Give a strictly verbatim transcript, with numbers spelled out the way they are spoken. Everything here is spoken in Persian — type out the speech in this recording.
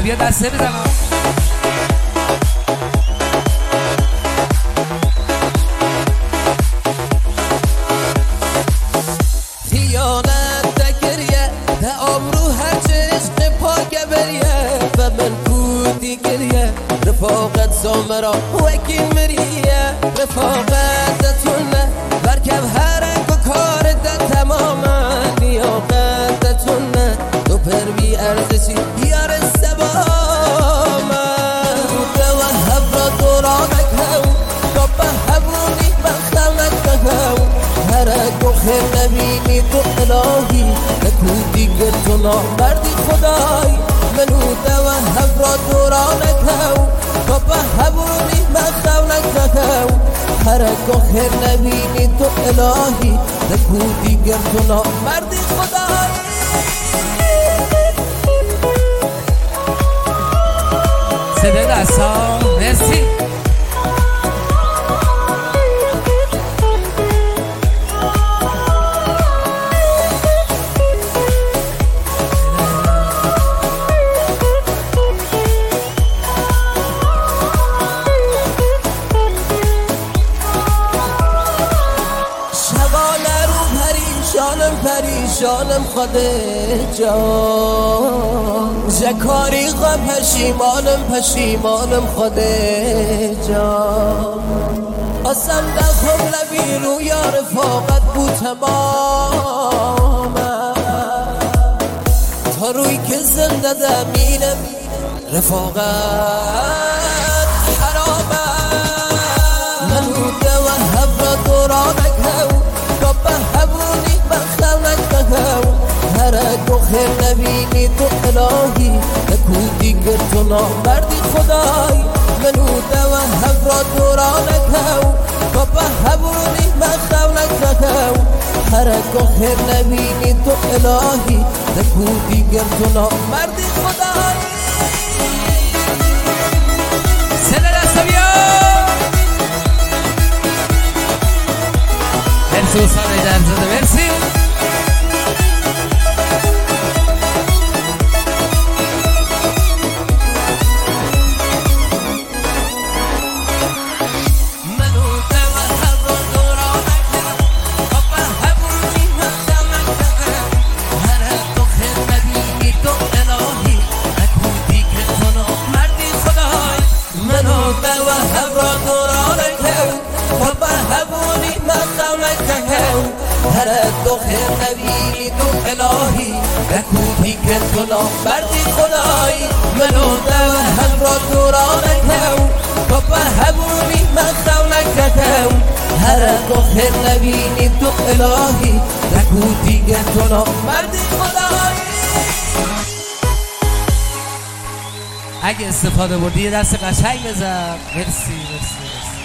بیا دسته بزنم. خیانت دگریه ده آبرو هر چشق پاک بریه و من کودی گریه رفاقت زامرا وکی مریه رفاقتتونه برکب هرک و کار ده تماما لیاقتتونه تو پروی ارزشی بیار سباما روده و هبرا دورانک هاو تو به هبونی بخلنک هاو هرک و خیر نبینی تو الهی نکودی گرتو نامردی خدای منوده و هبرا دورانک هاو تو به هبونی بخلنک هاو هرک و خیر نبینی تو الهی نکودی گرتو نامردی خدای صدای دستا مرسی. پریشانم پریشانم خودت جان زکاری غم پشیمانم پشیمانم خودت جان قسم دخم لبی رو یا رفاقت بود تمام تا روی که زنده دمینم رفاقت حرامه منوده و هبرا دورانک هاو تو به هبونی بخلنک هاو هرک و خیر نبینی تو الهی نکودی گرتو نامردی خدای منوده و هبرا دورانک هاو تو به هبونی بخلنک هاو هرک و خیر نبینی تو الهی نکودی گرتو نامردی خدای صدای دستا بیا. مرسی استاد ایدرزاده مرسی. هرک و خیر نبینی تو الهی نکودی که تو نامردی خدای منو دو هم را دورانک هاو تو به همونی مخونک هاو هرک و خیر نبینی تو الهی نکودی که تو نامردی خدای. اگه استفاده بردی یه دست قشنگ بزن. مرسی مرسی مرسی.